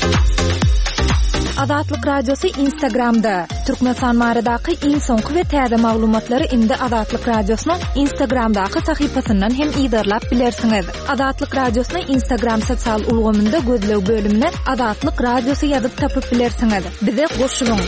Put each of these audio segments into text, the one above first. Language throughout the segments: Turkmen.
Azatlyk Radiosu Instagramda. Türkmenistan maradaky iň soňky we täze maglumatlary indi Azatlyk Radiosynyň Instagramdaky sahypasyndan hem ýydarlap bilersiňiz. Azatlyk Radiosynyň Instagram sosial ulgamynda gözlew bölümine Azatlyk Radiosu ýazyp tapyp bilersiňiz. Bize goşulyň.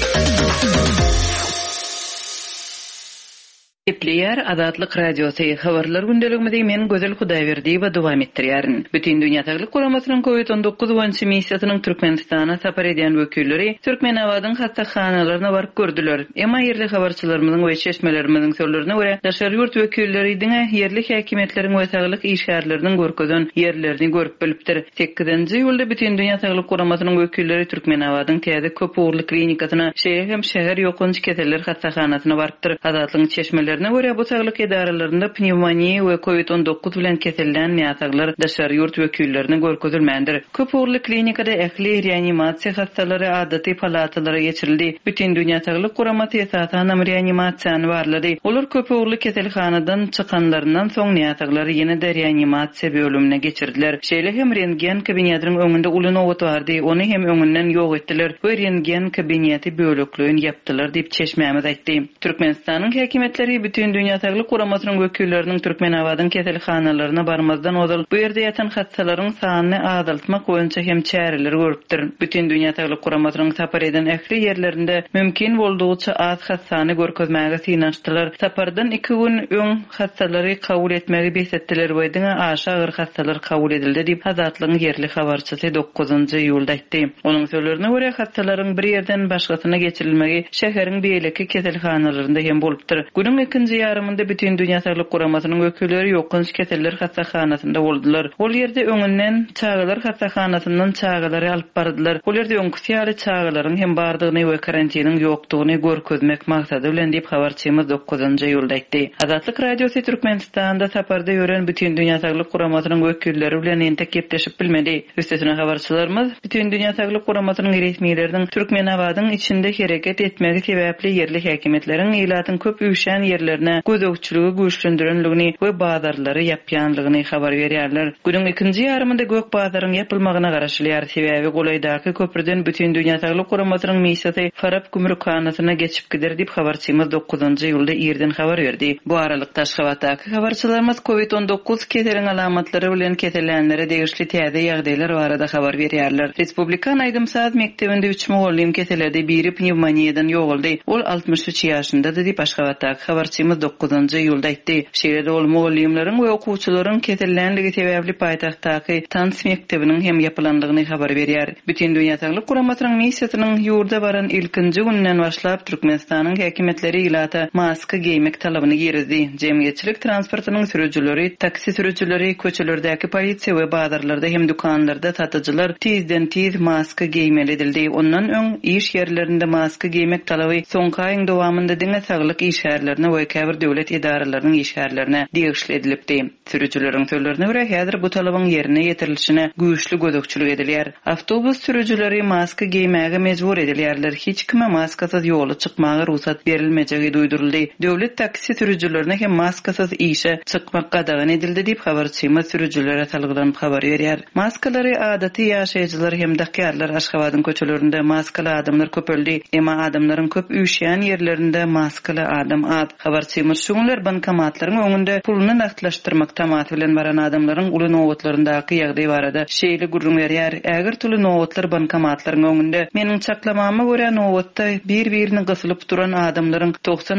Epleyer Azatlyk Radiosu habarlar gündeliginde men gözel Hudaýberdi we dowam etdirýärin. Bütün dünýädäki guramasynyň COVID-19 missiýasynyň Türkmenistana sapar edýän wekilleri Türkmen awadyň hastaxanalaryna baryp gördüler. Emma ýerli habarçylarymyzyň we çeşmelerimizin sözlerine görä, daşary ýurt wekilleri diňe ýerli häkimetleriň we saglyk işgärleriniň görkezän ýerlerini görüp bilipdir. 8-nji ýylda bütün dünýädäki guramasynyň wekilleri Türkmen awadyň täze köp uğurly klinikasyna, şeýle hem şäher ýokunç keseller hastaxanasyna barypdyr. Azatlyň çeşmeleri göre bu saglyk edarelerinde pnevmoniýa we COVID-19 bilen keselen ýataglar daşary ýurt wekillerini görkezilmändir. Köp uğurly klinikada ähli reanimasiýa hastalary adaty palatalara geçirildi. Bütün dünýädäki guramaty esasan reanimasiýany barlady. Olar köp uğurly keselhanadan çykanlaryndan soň ýataglary ýene-de reanimasiýa bölümine geçirdiler. Şeýle hem rentgen kabinetiniň öňünde uly nowat bardy, ony hem öňünden ýok etdiler. Bu rentgen kabineti bölüklüğün yapdylar diýip çeşmämiz aýtdy. Türkmenistanyň häkimetleri bütün dünýädäki guramasynyň wekilleriniň Türkmen awadyň keselhanalaryna barmazdan ozal bu ýerde ýatan hastalaryň sanyny azaltmak boýunça hem çäreler görüpdir. Bütün dünýädäki guramasynyň sapar eden ähli ýerlerinde mümkin boldugyça az hastany görkezmäge synaşdylar. Sapardan 2 gün öň hastalary kabul etmegi besetdiler we diňe aşa agyr hastalar kabul edildi diýip Azatlygyň ýerli habarçysy 9-njy ýylda aýtdy. Onuň sözlerine görä hastalaryň bir ýerden başgasyna geçirilmegi şäheriň beýleki keselhanalarynda hem bolupdyr. Günüň ikinji ýarymynda bütün dünýädäki guramasynyň wekilleri ýokunç keseller hastaxanasynda boldular. Ol ýerde öňünden çagalar hastaxanasyndan çagalary alyp bardylar. Ol ýerde öňküsiýäli çagalaryň hem bardygyny we karantiniň ýokdugyny görkezmek maksady bilen diýip habarçymyz 9-njy ýylda aýtdy. Azatlyk Radiosu Türkmenistanda saparda ýören bütün dünýädäki guramasynyň wekilleri bilen ente kepleşip bilmedi. Üstesine habarçylarymyz bütün dünýädäki guramasynyň resmiýetleriniň Türkmen awadyň içinde hereket etmegi sebäpli ýerli häkimetleriň ýylatyň köp üşän ýerlerine gözökçülügi güýçlendirenligini we bazarlary ýapýanlygyny habar berýärler. Günüň ikinji ýarymynda gök bazaryň ýapylmagyna garaşylýar. Sebäbi Golaydaky köprüden bütün dünýädäki guramasynyň missiýasy Farab gümrükhanasyna geçip gider diýip habarçymyz 9-njy ýylda ýerden habar berdi. Bu aralykda Aşgabatdaky habarçylarymyz COVID-19 keseliň alamatlary bilen keselenlere degişli täze ýagdaýlar barada habar berýärler. Respublika Aýdymsaz mektebinde 3 mugallim keselerde biri pnevmoniýadan ýoguldy. Ol 63 ýaşyndadyr diýip Aşgabatdaky habarçymyz 9-njy ýylda aýtdy. Şeýle ol mugallimleriň we okuwçylaryň keselenligi sebäpli paýtagtdaky Tans mektebiniň hem ýapylandygyny habar berýär. Bütün dünýädäki guramasynyň missiýasynyň ýurda baran ilkinji günden başlap Türkmenistanyň häkimetleri ýylata maska giýmek talabyny ýerizdi. Jemgyýetçilik transportynyň sürüjüleri, taksi sürüjüleri, köçelerdäki polisiýa we bazarlarda hem dukanlarda satyjylar tiz maska giýmeli edildi. Ondan öň iş ýerlerinde maska giýmek talaby soňky aýyň dowamında diňe saglyk işgärlerine we käbir döwlet idaralarının işgärlerine degişli edilipdi. Sürüjüleriň sözlerine görä häzir bu talabyň ýerine ýetirilişine güýçli gözökçülük edilýär. Awtobus sürüjüleri maska giýmäge mejbur edilýärler. Hiç kime maskasyz ýola çykmagy ruhsat berilmejegi duýduruldy. Döwlet taksi sürüjülerine hem maskasyz işe çykmak gadagan edildi diýip habarçymyz sürüjülere salgylanyp habar berýär. Maskalary adaty ýaşaýjylar hem dakyarlar Aşgabatyň köçelerinde maskaly adamlar köpeldi. Emma adamlaryň köp üşän ýerlerinde maskaly adam az. Habarçymyz şuňlar bankomatlaryň öňünde puluny naklaşdyrmak tamaty bilen baran adamlaryň uly nowatlaryndaky ýagdaý barada şeýle gurrun berýär. Äger tuly nowatlar bankomatlaryň öňünde meniň çaklamama görä nowatda bir-birini gysylyp duran adamlaryň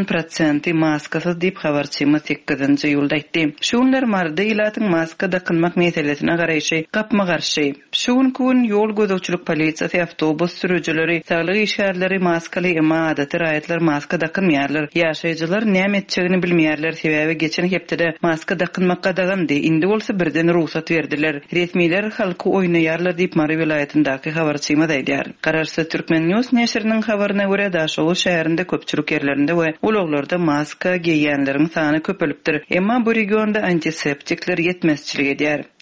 90% maskasyz diýip habarçymyz 8-njy ýylda aýtdy. Şuňlar mardy ýylatyň maska dakynmak meselesine garaşy gapma garşy. Şuň gün ýol gözökçülük polisiýasy, awtobus sürüjüleri, saglyk işgärleri maskaly emma adaty raýatlar maska dakynmaýarlar. Ýaşaýjylar näme etjegini bilmeýärler. Sebäbi geçen hepde maska dakynmak gadagandy. Indi bolsa birden ruhsat berdiler. Resmiýetler halky oýnaýarlar diýip Mary vilayatyndaky habarçymyz aýdýar. Garaşy Türkmen News näşriniň habaryna görä Daşow şäherinde köpçülük ýerlerinde we ulaglarda maska giýýänleriň sany köpelipdir. Emma bu regionda antiseptikler ýetmezçilik edýär.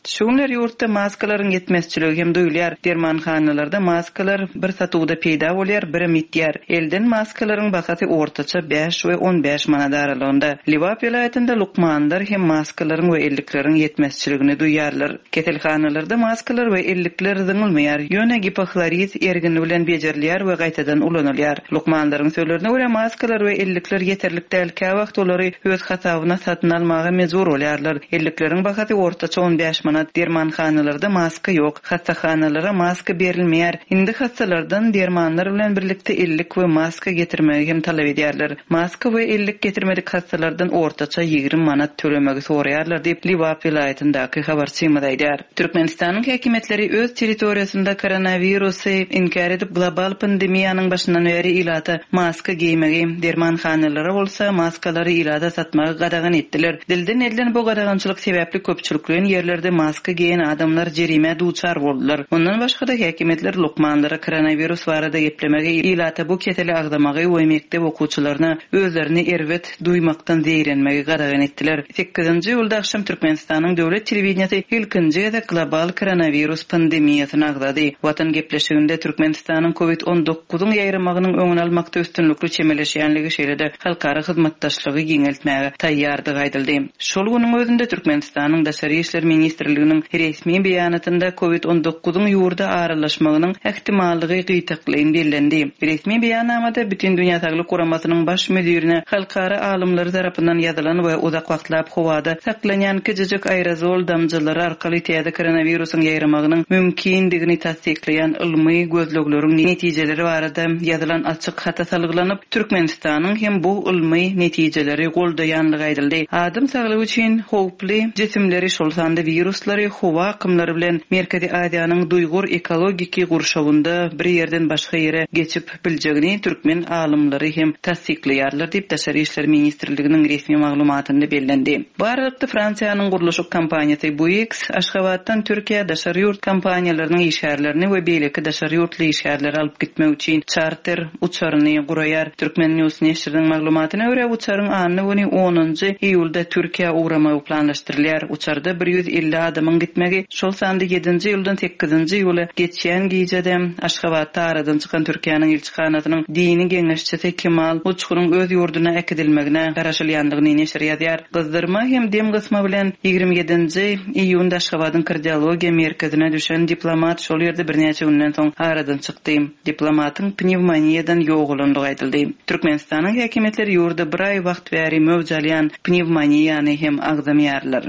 Şunlar yurtda maskalaryň yetmezçiligi hem duýulýar. Dermanhanalarda maskalar bir satuwda peýda bolýar, bir mitýär. Elden maskalaryň bahaty ortaça 5 we 15 manat aralygynda. Liwap vilayatynda lukmandar hem maskalaryň we ellikleriň yetmezçiligini duýýarlar. Ketelhanalarda maskalar we ellikler zyňylmaýar. Ýöne gipoklorid ergini bilen bejerilýär we gaýtadan ulanylýar. Lukmandaryň söýlerine görä maskalar we ellikler yeterlik däl. Ka wagt olary öz hasabyna satyn almaga mejbur bolýarlar. Ellikleriň bahaty ortaça 15 manat. Dermanhanalarda maska ýok. Hastaxanalara maska berilmeýär. Indi hastalardan dermanlar bilen birlikde ellik we maska getirmegi hem talap edýärler. Maska we ellik getirmedik hastalardan ortaça 20 manat tölemegi soraýarlar diýip Liwap vilayatyndaky habarçymyda aýdýar. Türkmenistanyň häkimetleri öz territoriýasynda koronavirusy inkar edip global pandemiýanyň başyndan beri ilata maska giýmegi, dermanhanalara bolsa maskalary ilada satmagy gadagan etdiler. Dilden edilen bu gadagançylyk sebäpli köpçülikliň yerlerde maska giyen adamlar jerime duçar boldular. Ondan başga da häkimetler lukmanlara koronavirus barada geplemegi ilata bu keteli agdamagy we mekdep okuwçylaryna özlerini erwet duýmakdan zeýrenmegi gadagan etdiler. 8-nji ýylda akşam Türkmenistanyň döwlet telewizionyny ilkinji de global koronavirus pandemiýasyny agdady. Watan gepleşiginde Türkmenistanyň COVID-19 ýaýramagynyň öňüni almakda üstünlikli çemeleşýänligi şeýlede halkara hyzmatdaşlygy giňeltmäge taýýardyk aýdyldy. Şol güniň özünde Türkmenistanyň Daşary işler ministrliginiň resmi beýanatynda COVID-19 ýurda aralaşmagynyň ähtimallygy gyýtaklyň bellendi. Resmi beýannamada bütün dünýä saglyk guramasynyň baş müdirine halkara alymlary tarapyndan ýazylan we uzak wagtlap howada saklanýan kijijik aerozol damjylary arkaly täze koronawirusyň ýaýramagynyň mümkindigini tasdikleýän ilmi gözlegleriň netijeleri barada ýazylan açyk hata salyglanyp Türkmenistanyň hem bu ilmi netijeleri goldaýanlygy aýdyldy. Adam saglygy üçin howply jisimleri şol sanda viruslary howa akymlary bilen Merkezi Aziýanyň duýgur ekologiki gurşawynda bir ýerden başga ýere geçip biljegini türkmen alymlary hem tasdikleýärler diýip Daşary işler ministrliginiň resmi maglumatynda bellendi. Barlykda Fransiýanyň guruluşyk kompaniýasy Buix Aşgabatdan Türkiýe daşary ýurt kompaniýalarynyň işgärlerini we beýleki daşary ýurtly işgärleri alyp gitmek üçin charter uçaryny guraýar. Türkmen News neşriniň maglumatyna görä uçaryň anyny 10-njy iýulda Türkiýe ugramagy planlaşdyrylýar. Uçarda 150 adamyň gitmegi, şol sandy 7-nji ýyldan 8-nji ýyly geçýän gijede Aşgabatda aradan çykan Türkiýanyň elçixanasynyň dini geňeşçisi Kemal Uçkuryň öz ýurduna ekidilmegine garaşylýanlygyny neşr ýazýar. Gyzdyrma hem dem gysma bilen 27-nji iýunda Aşgabatyň kardiologiýa merkezine düşen diplomat şol ýerde birnäçe günden soň aradan çykdy. Diplomatyň pnevmoniýadan ýogulandygy aýdyldy. Türkmenistanyň häkimetleri ýurda bir ay wagt bäri mövjalyan pnevmoniýany hem agdamýarlar.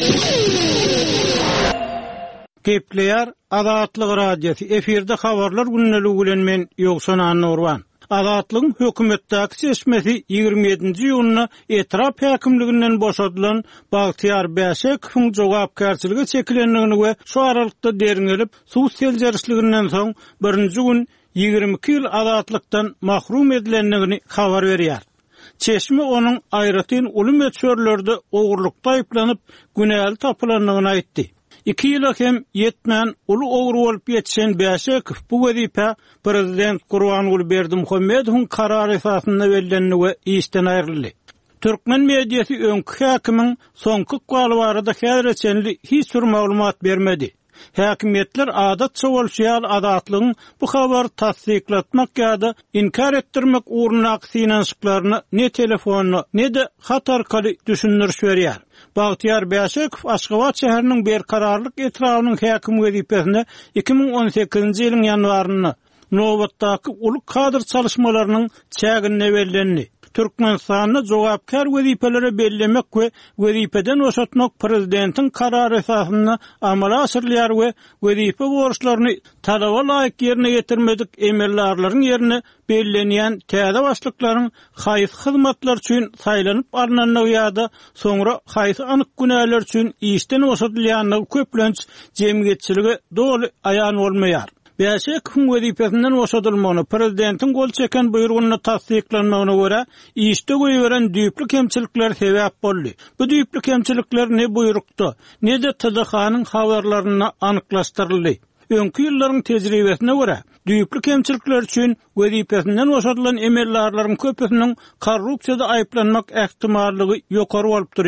Gepleýär Azatlyk radiosu efirde habarlar günneligi bilen men Ýogsan Anurwan. Azatlygyň hökümetdäki seçmesi 27-nji ýylyna etrap häkimliginden boşadylan Bagtyar Bäşekowyň jogapkärçiligi çekilenligini we şu aralykda deriňelip suw seljerişliginden soň birinji gün 22 ýyl azatlykdan mahrum edilenligini habar berýär. Çeşme onuň aýratyn uly meçhörlerde ogurlukda aýplanyp günäli tapylanlygyny aýtdy. 2 ýyla hem yetmän uly ogry bolup ýetişen Bäşekow bu wezipe prezident Gurbanuly Berdimuhammedowyň karary esasynda berileni we işden aýryldy. Türkmen mediýasy öňkü häkimiň soňky galy barada häzirçenli hiç bir maglumat bermedi. Häkimetler adatça bolýan adatlygyň bu habary tasdiklatmak ýa-da inkar etdirmek uğruna synanşyklaryny ne telefonu ne de hat arkaly düşündiriş berýär. Bagtyar Bäşekow Aşgabat şäheriniň berkararlyk etrawynyň häkim wezipesine 2018-nji ýylyň ýanwaryny nowatdaky uly kadr çalışmalarynyň çägine bellendi. Türkmenistanyň jogapkär wezipelere bellemek we wezipeden oşatmak prezidentiň karary esasynda amala asyrylýar we wezipe borçlaryny talaba laýyk ýerine getirmedik emellarlaryň ýerine bellenýän täze başlyklaryň haýsy hyzmatlar üçin saýlanyp alnanlygy ýa-da soňra haýsy anyk günäler üçin işden oşatylýanlygy köplenç jemgyýetçiligi doly aýan bolmaýar. Bäşekowyň wezipesinden boşadylmagyny prezidentiň gol çeken buýrugyny tasdiklanmagyna görä işde goýuran düýpli kemçilikler sebäp boldy. Bu düýpli kemçilikler ne buýrukda, ne de TDH-nyň habarlaryna anyklaşdyryldy. Öňkü ýyllaryň tejribesine görä düýpli kemçilikler üçin wezipesinden boşadylan emellarlaryň köpüsiniň korrupsiýada aýplanmak ähtimallygy ýokary bolup durýar.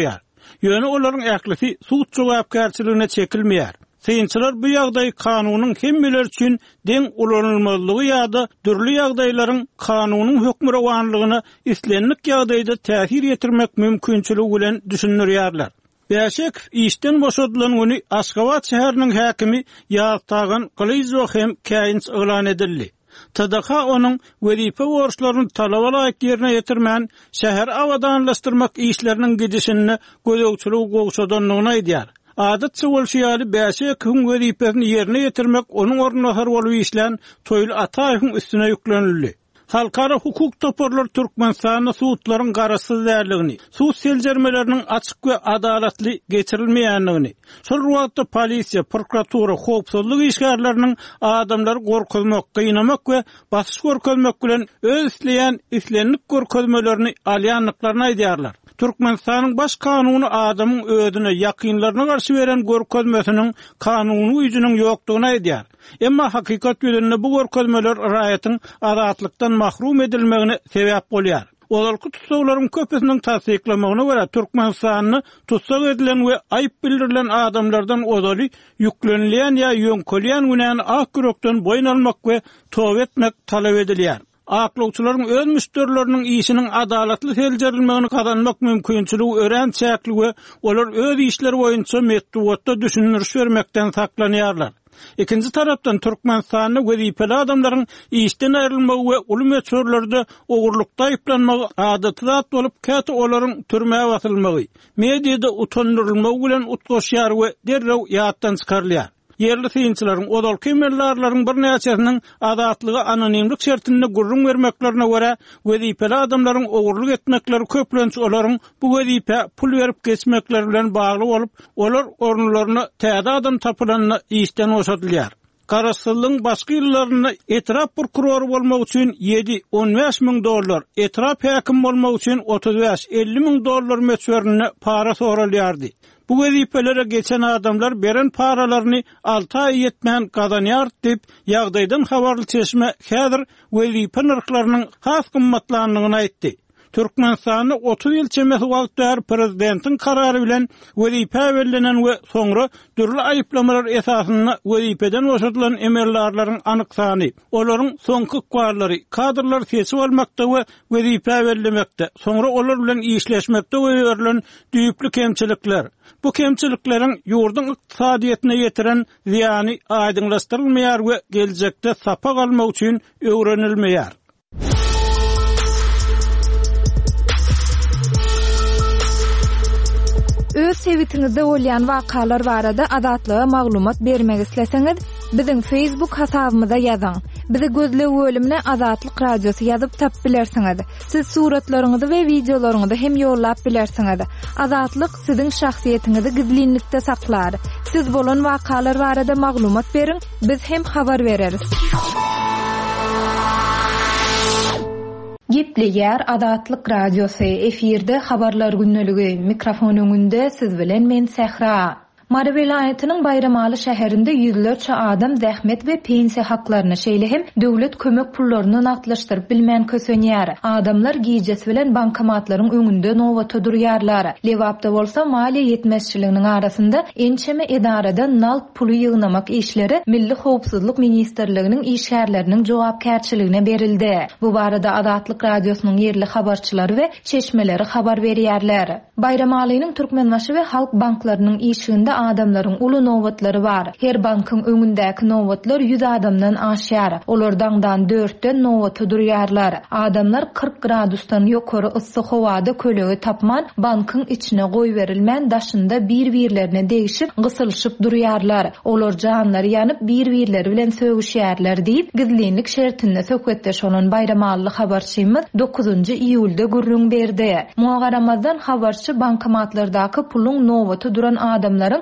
Ýöne olaryň äklisi suç jogapkärçiligine çekilmeýär. Synçylar bu ýagdaý kanunyň hemmeler üçin deň ulanylmalylygy ýa-da türli ýagdaýlaryň kanunyň hökmüne wanlygyna islenlik ýagdaýda täsir ýetirmek mümkinçiligi bilen düşünýärler. Bäşek işden boşadylan güni Aşgabat şäheriniň häkimi Ýagtagan Qlyzow hem käýinç elan edildi. TDH onun wezipe borçlaryny talaba laýyk ýerine ýetirmän şäher awadanlaşdyrmak işleriniň gidişini gözegçilik gowşadanlygyny aýdýar. Adatça bolşýaly bäşek hüm wezipesini ýerine ýetirmek onuň ornuna bolup işlän Toýul Ataýewiň üstüne ýüklenildi. Halkara hukuk toporlar Türkmenistanyň suwtlaryň garaşsyz därligini, suw seljermeleriniň açyk we adalatly geçirilmeýänligini, şol wagtda polisiýa, prokuratura, howpsuzlyk işgärleriniň adamlary gorkuzmak, gynamak we basyş görkezmek bilen öz isleýän islenlik görkezmelerini alýanlyklaryny aýdýarlar. Türkmenistanyň baş kanuny adamyň özüne ýakynlaryna garşy beren görkezmesiniň kanuny üýüniň ýokdugyny aýdýar. Emma hakykat ýönünde bu görkezmeler raýatyň azatlykdan mahrum edilmegine sebäp bolýar. Olarky tutsaglaryň köpüsiniň tasdiklamagyna görä Türkmenistanyny tutsak edilen we aýyp bildirilen adamlardan ozaly ýüklenilýän ýa ýöňkelýän günäni akyrokdan boýun almak we towba etmek talap edilýär. Aklawçylaryň öz müşterileriniň işiniň adalatly seljerilmegini kazanmak mümkinçiligi ören çäkli we olar öz işleri boýunça metduatda düşünürüş bermekden saklanýarlar. Ikinci tarapdan Türkmenistanyň wezipeli adamlaryň işden aýrylmagy we uly meçhurlarda ogurlukda aýplanmagy adaty zat bolup käte olaryň türmäge batylmagy, mediada utandyrylmagy bilen utgoşýar we derrew ýatdan çykarylýar. Yerli synçylaryň odal kemerlarlaryň bir näçesiniň adatlygy anonimlik şertinde gurrun bermeklerine görä wezipeli adamlaryň ogurluk etmekleri köplenç olaryň bu wezipe pul berip geçmekleri bilen bagly bolup, olar ornularyna täze adam tapylanyny işden boşadylýar. Garaşsyzlygyň başga ýyllaryna etraf prokurory bolmak üçin $7-15,000, etraf häkim bolmak üçin $35-50,000 meçhurine para soralýardy. Bu wezipelere geçen adamlar beren paralaryny 6 ay ýetmän gazanýar diýip ýagdaýdan habarly çeşme häzir wezipe nyrklarynyň has gymmatlanlygyny aýtdy. Türkmenistanyň 30 ýyl çemesi wagtda prezidentiň karary bilen wezipe berlenen we soňra türli aýyplamalar esasyna wezipeden boşadylan emellarlaryň anyk sany, olaryň soňky ikbalary, kadrlar seçip almakda we wezipe berlemekde, soňra olar bilen işleşmekde görülen düýüpli kemçilikler. Bu kemçilikleriň ýurdun ykdysadyetine ýetiren ziýany aýdyňlaşdyrylmaýar we geljekde sapa galmak üçin öwrenilmeýär. Öz sevitiňizde bolýan wakalar barada adatlyga maglumat bermek isleseňiz, biziň Facebook hasabymyza ýazyň. Bizi gözle bölümine Azatlyk Radiosu ýazyp tap bilersiňiz. Siz suratlaryňyzy we videolaryňyzy hem ýollap bilersiňiz. Azatlyk siziň şahsiýetiňizi gizlinlikde saklar. Siz bolan wakalar barada maglumat beriň, biz hem habar bereriz. Gepleýär Azatlyk Radiosu efirde habarlar günneligi mikrofon öňünde siz bilen men Sehra. Mara vilayatynyň Bayramaly şäherinde ýüzlerçe adam zähmet we pensiýa haklaryny şeýle hem döwlet kömek pullaryny naklaşdyryp bilmän kösenýär. Adamlar giýjesi bilen bankomatlaryň öňünde nowata durýarlar. Lewapda bolsa maliýe ýetmezçiliginiň arasynda ençeme edarada nalt puly ýygnamak işleri Milli Howpsuzlyk Ministrliginiň işgärleriniň jogapkärçiligine berildi. Bu barada Azatlyk Radiosynyň ýerli habarçylary we çeşmeleri habar berýärler. Bayramalynyň Türkmenbaşy we Halk banklarynyň işinde adamlaryň uly nowatlary bar. Her bankyň öňündäki nowatlar 100 adamdan aşýar. Olardan 4-den nowata durýarlar. Adamlar 40 gradusdan ýokary yssyk howada kölegi tapman bankyň içine goý berilmän daşynda bir-birlerine degişip gysylşyp durýarlar. Olar janlary ýanyp bir-birleri bilen sögüşýärler diýip gizlinlik şertinde söhbetdeş olan Bayramaly habarçymyz 9 iýulda gurrun berdi. Muagaramazdan habarçy bankomatlardaky pulun nowata duran adamlaryň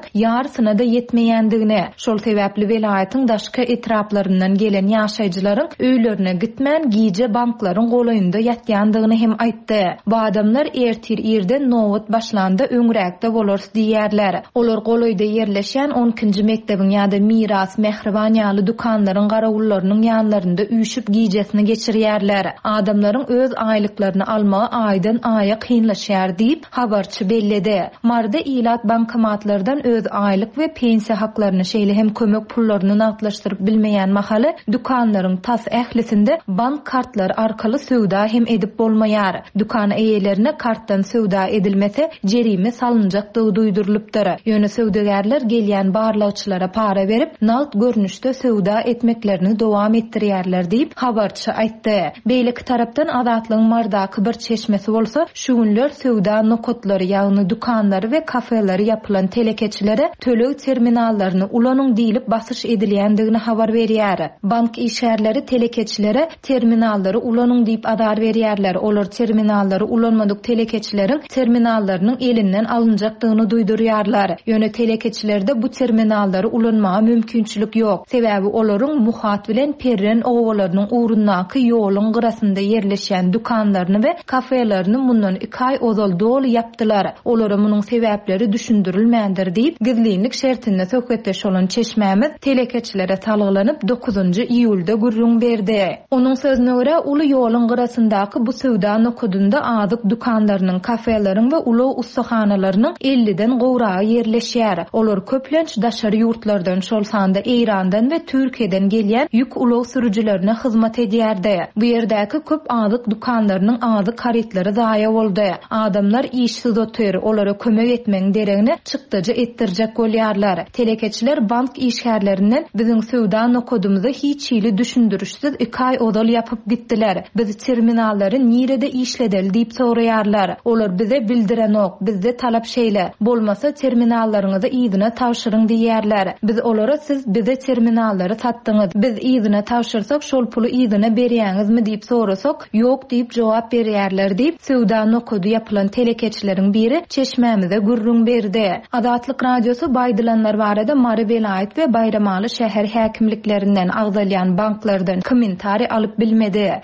yarısına da yetmeýändigine, şol sebäpli welaýatyň daşky etraplaryndan gelen ýaşaýjylaryň öýlerine gitmän giýje banklaryň golaýynda ýatýandygyny hem aýtdy. Bu adamlar ertir ýerde nowat başlanda öňräkde bolar diýerler. Olar golaýda ýerleşen 12-nji mekdebiň ýa-da miras, mehriban ýaly dukanlaryň garagullarynyň ýanlarynda üýşüp giýjesini geçirýärler. Adamlaryň öz aýlyklaryny almagy aýdan aýa kynlaşýar diýip habarçy belledi. Marda ilat bankomatlardan öz aýlyk we pensiýa haklaryny şeýle hem kömek pullaryny natlaşdyryp bilmeýän mahaly dukanlaryň tas ählisinde bank kartlary arkaly söwda hem edip bolmaýar. Dukan eýelerine kartdan söwda edilmese jerime salynjakdygy duýdurylypdyr. Ýöne söwdagärler gelýän barlawçylara para berip nalt görnüşde söwda etmeklerini dowam etdirýärler diýip habarçy aýtdy. Beýleki tarapdan adatlyň mardaky bir çeşmesi bolsa, şu günler söwda nokotlary ýagny dukanlary we kafeleri ýapylan telekeçilere tölög terminallaryny ulanyň diýilip basyş edilýändigini habar berýär. Bank işgärleri telekeçilere terminallary ulanyň diýip adar berýärler. Olar terminallary ulanmadyk telekeçilerin terminallarynyň elinden alınjakdygyny duýdurýarlar. Ýöne telekeçilerde bu terminallary ulanmaga mümkinçilik ýok. Sebäbi olaryň muhat bilen perren owalarynyň urunnaky ýoluň gyrasynda ýerleşen dukanlaryny we kafelerini mundan 2 aý ozal dolu ýapdylar. Olara munyň sebäpleri düşündirilmändir diýip gizlilik şertinde söhbetdeş bolan çeşmämiz telekeçilere talgylanyp 9-njy iýulda gürrüň berdi. Onuň sözüne görä uly ýoluň gyrasyndaky bu söwda nokudunda azyk dukanlarynyň, kafeleriň we uly ustahanalarynyň 50den gowragy ýerleşýär. Olar köplenç daşary ýurtlardan, şol sanda Eýrandan we Türkiýeden gelýän ýük uly sürüjilerine hyzmat edýärdi. Bu ýerdäki köp azyk dukanlarynyň azyk haritleri zaýa boldy. Adamlar işsiz otyr, olara kömek etmeň deregine çykdyjy etdirjek bolýarlar. Telekeçiler bank işgärlerinden biziň söwda nokodumuzy hiç ýyly düşündürüşsiz 2 aý odal ýapyp gitdiler. Biz terminallary nirede işledel diýip soraýarlar. Olar bize bildiren ok, bizde talap şeýle. Bolmasa terminallaryňyzy ýygyna tawşyryň diýerler. Biz olara siz bize terminallary satdyňyz, biz ýygyna tawşyrsak şol puly ýygyna berýäňizmi diýip sorasak, ýok diýip jogap berýärler diýip söwda nokodu ýapylan telekeçileriň biri çeşmämize gürrüň berdi. Adatlyk radiosu baýdylanlar barada Mary Belaýat we Bayramaly şäher häkimliklerinden agdalýan banklardan kommentari alyp bilmedi.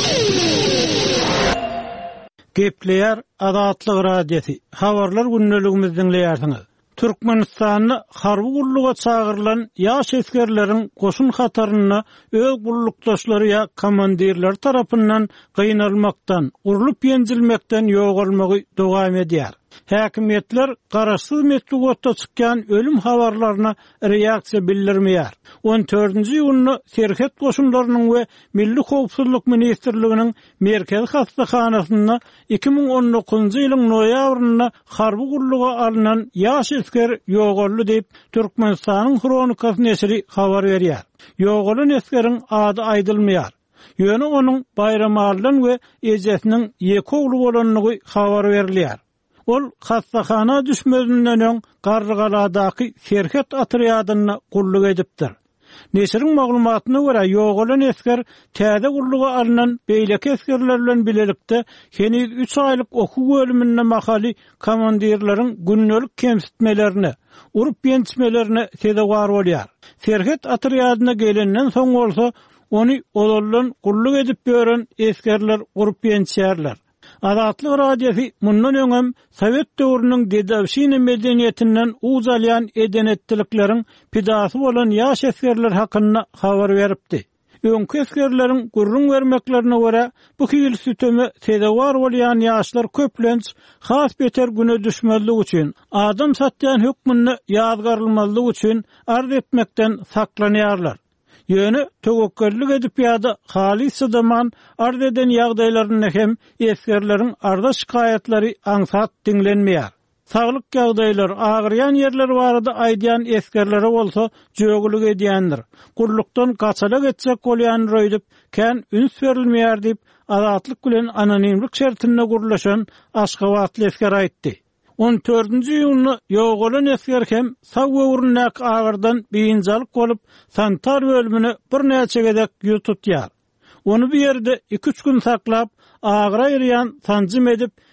Gepleýär Adatlyk radiosu. Habarlar günneligimizden dinleýärsiňiz. Türkmenistanyny harby gulluga çağırılan ýaş eskerleriň goşun hataryna öz gullukdaşlary ýa komandirler tarapyndan gynalmakdan, urulyp ýenjilmekden ýogalmagy dowam edýär. Häkimetler garaşsyz metrugatda çykýan ölüm habarlaryna reaksiýa bildirmeýär. 14-nji ýylyny Serhet goşunlarynyň we Milli Howpsuzlyk Ministrliginiň merkez hastahanasyna 2019-njy ýylyň noýabrynda harby gulluga alynan ýaş esker ýogally diýip Türkmenistanyň Kronikasy nesri habar berýär. Ýogalan eskeriň ady aýdylmaýar. Ýöne onuň Bayramalydan we ejesiniň 2 ogly bolanyny habar berilýär. Ol hastahana düşmedinden öň Garrygaladaky Serhet atryadyna gulluk edipdir. Nesiriň maglumatyna görä ýogalan esker täze gulluga alynan beýleki eskerler bilen bilelikde henüz 3 aýlyk oku bölümine mahaly komandirleriň günnelik kemsitmelerini, urup ýençmelerini tedawar bolýar. Serhet atryadına gelenden soň bolsa ony olallan gulluk edip beren eskerler urup ýençýärler. Adatlyk radiosu mundan öňem Sowet döwrüniň dedawşyny medeniýetinden uzalýan edenetlikleriň pidasy bolan ýaş eskerler hakyna habar beripdi. Öňkü eskerleriň gurrun bermeklerine görä bu hil sütemi tedawar bolýan ýaşlar köplenç has beter güne düşmezlik üçin, adam satýan hökmüni ýazgarylmazlyk üçin arz etmekden saklanýarlar. Ýöne töwekkellik edip ýa-da haly sydaman arz eden ýagdaýlaryny hem eskerleriň arda şikayatlary aňsat dinlenmeýär. Saglyk ýagdaýlary agyrýan ýerler barada aýdýan eskerlere bolsa jögülük edýändir. Gullukdan gaçalyk etsek bolýan röýdip, kän üns berilmeýär diýip adatlyk bilen anonimlik şertinde gurlaşan Aşgabatly esker aýtdy. 14-nji ýylyny ýogalan esker hem sag öwrünek agyrdan beýinjalyk bolup sanitar bölümine bir näçe gedek ýututýar. Onu bir ýerde 2-3 gün saklap agyra ýerýän tanjym edip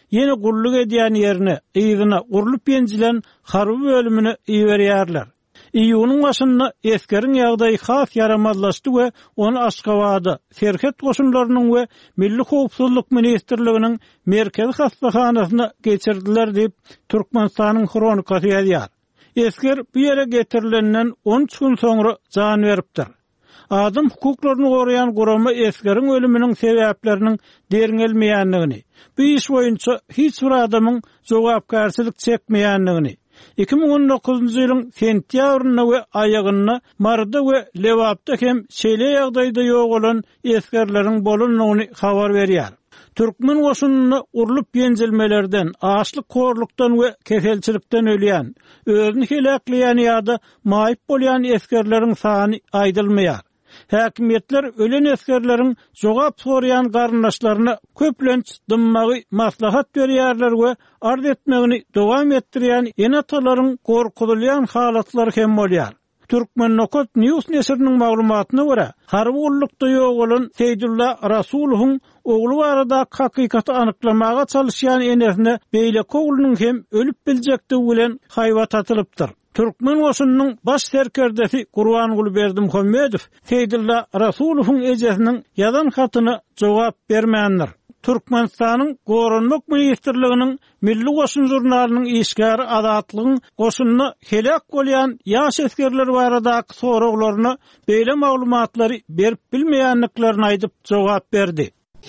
yeni gulluk edýän ýerine, ýygyna gurulup ýenjilen harby bölümine iýerýärler. İýunyň başynda eskerin ýagdaý has yaramazlaşdy we onu Aşgabatda Serket goşunlarynyň we Milli Howpsuzlyk Ministrliginiň merkezi hastahanasyna geçirdiler diýip Türkmenistanyň kronikasy ýazýar. Esker bu ýere getirilenden 13 gün soňra jan beripdir. Adam hukuklaryny gorayan gurama eskerin ölüminiň sebäpleriniň deriňelmeýändigini, bu iş boýunça hiç bir adamyň jogapkarçylyk çekmeýändigini, 2019-njy ýylyň sentýabryna we aýagyna Marda we Lewapda hem şeýle ýagdaýda ýok bolan eskerleriň bolanyny habar berýär. Türkmen goşunyny urulup ýenjilmelerden, açlyk korlukdan we keselçilikden ölýän, özüni helakleýän ýa-da maýyp bolýan eskerleriň sany aýdylmaýar. Häkimetler ölen eskerleriň jogap soraýan garyndaşlaryna köplenç dymmagy maslahat berýärler we arz etmegini dowam etdirýän enatalaryň gorkudylýan halatlary hem bolýar. Türkmen Nokot News nesiriniň maglumatyna görä, harby ullukda ýok bolan Seýdulla Rasuluhyň ogly barada hakykaty anyklamaga çalışýan enesine beýleki oglunyň hem ölüp biljektigi bilen haýwat atylypdyr. Türkmen goşunynyň baş serkerdesi Gurbangul Berdimuhammedow Seýdulla Rasuluhyň ejesiniň ýazan hatyna jogap bermändir. Türkmenistanyň Goranlyk Ministrliginiň Milli Goşun jurnalynyň işgäri Azatlygyň goşunyna helak bolýan ýaş eskerler baradaky soraklaryna beýle maglumatlary berip bilmeýänliklerini aýdyp jogap berdi.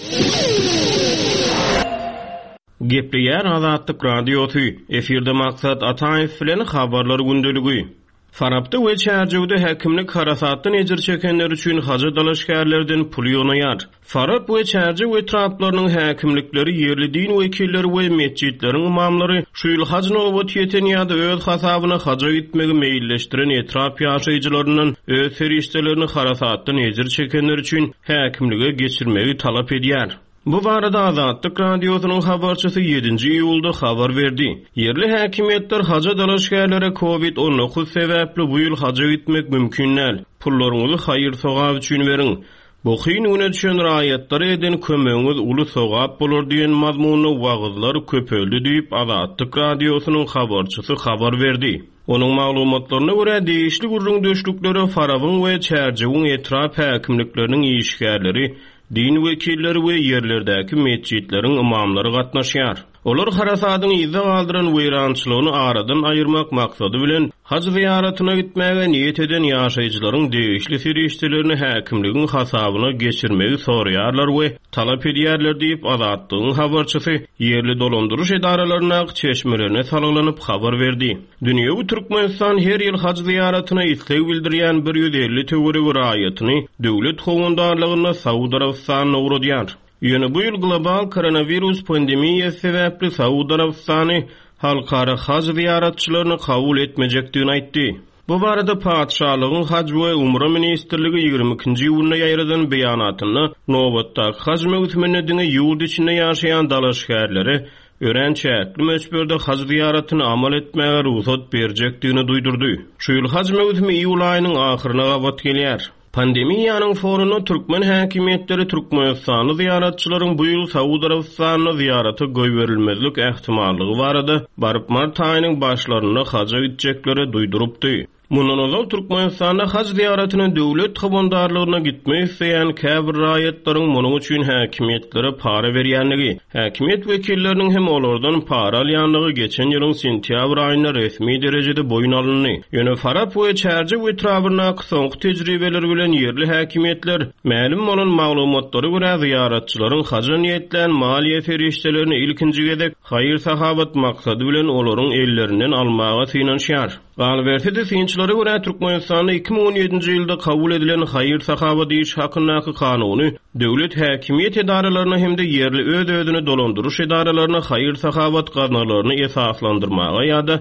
Gepleýär Azatlyk radiosy. Efirde maksat Ataýew bilen habarlar gündeligi. Farabda we çärjewde häkimlik harasatdan ejir çekenler üçin haja dalaşgärlerden pul ýonaýar. Farab we çärjew etraplarynyň häkimlikleri ýerli din wekilleri we mesjidleriň imamlary şu ýyl haj nowbat ýeten ýa-da öz hasabyna haja gitmegi meýilleşdiren etrap ýaşaýjylarynyň öz feriştelerini harasatdan ejir çekenler üçin häkimlige geçirmegi talap edýär. Bu barada Azatlyk radiosynyň habarçysy 7-nji iýulda habar berdi. Yerli häkimetler haja dalaşgärlere COVID-19 sebäpli bu ýyl haja gitmek mümkin näl. Pullaryňyzy haýyr sogap üçin beriň. Bu hyn güne düşen raýatlary eden kömegiňiz uly sogap bolar diýen mazmunly wagyzlar köpeldi diýip Azatlyk radiosynyň habarçysy habar berdi. Onuň maglumatlaryna görä değişli gurrun döşlükleri Farabyň we çärjewiň etrap häkimlikleriniň işgärleri, din wekilleri we yerlerdäki mesjidleriň imamlary gatnaşýar. Olar harasadyň ýyza galdyran weýrançylygyny aradan aýyrmak maksady bilen haj ziýaratyna gitmäge niýet eden ýaşaýjylaryň değişli feriştelerini häkimligiň hasabyna geçirmegi soraýarlar we talap edýärler diýip Azatlygyň habarçysy ýerli dolandyryş edaralaryna çeşmelerine salaglanyp habar berdi. Dünýäwi Türkmenistan her ýyl haj ziýaratyna isleg bildirýän 150 töwere raýatyny döwlet howandarlygyna Saudy Arabistanına uğradýar. Ýöne bu ýyl global koronavirus pandemiýasy sebäpli Saudy Arabistany halkara haj ziýaratçylaryny kabul etmejekdigini aýtdy. Bu barada Padşahlygyň haj we umra ministrligi 22-nji ýylyna ýaýradan beýanatyny nowatda haj mewsimine diňe ýurt içinde ýaşaýan dalaşgärlere örençäkli möçberde haj ziýaratyny amal etmäge ruhsat berjekdigini duýdurdy. Şu ýyl haj mewsimi iýul aýynyň ahyryna gabat gelýär. Pandemiýanyň fonuny türkmen häkimetleri Türkmenistany ziýaratçylaryň bu ýyl Saudy Arabistanyna ziýaraty goýberilmezlik ähtimallygy barada baryp mart aýynyň başlaryna haja gitjekleri duýdurupdy. Mundan ozal Türkmenistanda haj ziýaratyna döwlet howandarlygyna gitmek isleýän käbir raýatlaryň munyň üçin häkimetlere para berýänligi, häkimet wekilleriniň hem olardan para alýanlygy geçen ýylyň sentýabr aýyna resmi derejede boyun alyndy. Ýöne Farab we çärje etrabyna soňky tejribeler bilen ýerli häkimetler ma'lum bolan maglumatlary görä ziýaratçylaryň haja niýetlen maliýe feriştelerini ilkinji gezek haýyr sahabat maksady bilen olaryň ellerinden almaga synanýar. Galbertide synçylary görä Türkmenistanda 2017-nji ýylda kabul edilen haýyr sahabat iş hakynaky kanuny döwlet häkimiýet edaralaryna hemde ýerli öz-özüni dolandyryş edaralaryna haýyr sahabat garnalaryny esaslandyrmaga ýa-da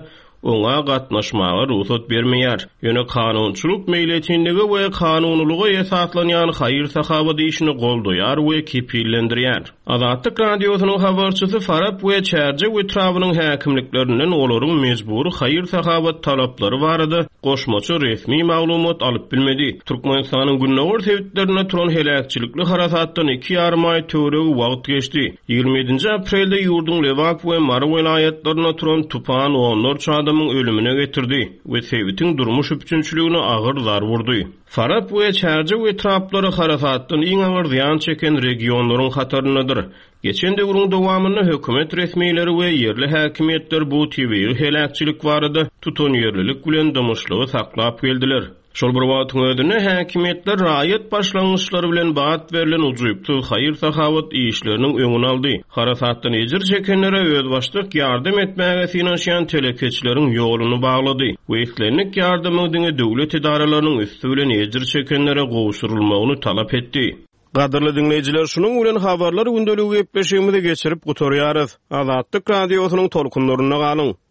oňa gatnaşmaga ruhsat bermeýär. Ýöne kanunçylyk meýletindigi we kanunluga esaslanýan haýyr-sahabat işini goldaýar we kepillendirýär. Azatlyk radiosynyň habarçysy Farap we Çärje Wetrawynyň häkimliklerinden olaryň mejbur haýyr-sahabat talaplary barada goşmaçy resmi maglumat alyp bilmedi. Türkmenistanyň günnäwir sebitlerine turan helakçylikli harasatdan 2,5 ay töregi wagt geçdi. 27 aprelde ýurduň Lewak we Mara vilayetlerine turan tupan onlarca adamyň ölümine getirdi we sebitiň durmuş üçinçiligine agyr zar wurdy. Farap we Çärje Wetraplary harasatdan iň agyr ziýan çeken regionlaryň hataryndadyr. Geçen döwrüň dowamyny hökümet resmiýetleri we yerli häkimetler bu tibir helakçylyk barada tutan ýerlilik bilen damışlygy saklap geldiler. Şol bir wagtyň ödüne häkimetler raýat başlangyçlary bilen baat berilen ujuýupdy haýyr-sahabat işleriniň öňüni aldy. Harasatdan ejir çekenlere öz başlyk ýardam etmäge finansiýan telekeçileriň ýoluny baglady. Bu islenlik ýardamyny döwlet idaralarynyň üstü bilen ejir çekenlere gowşurulmagyny talap etdi. Gadyrly dinleýijiler, şunuň bilen habarlar gündäligi gepleşigimizi geçirip gutarýarys. Azatlyk radiosynyň tolkunlaryna galyň.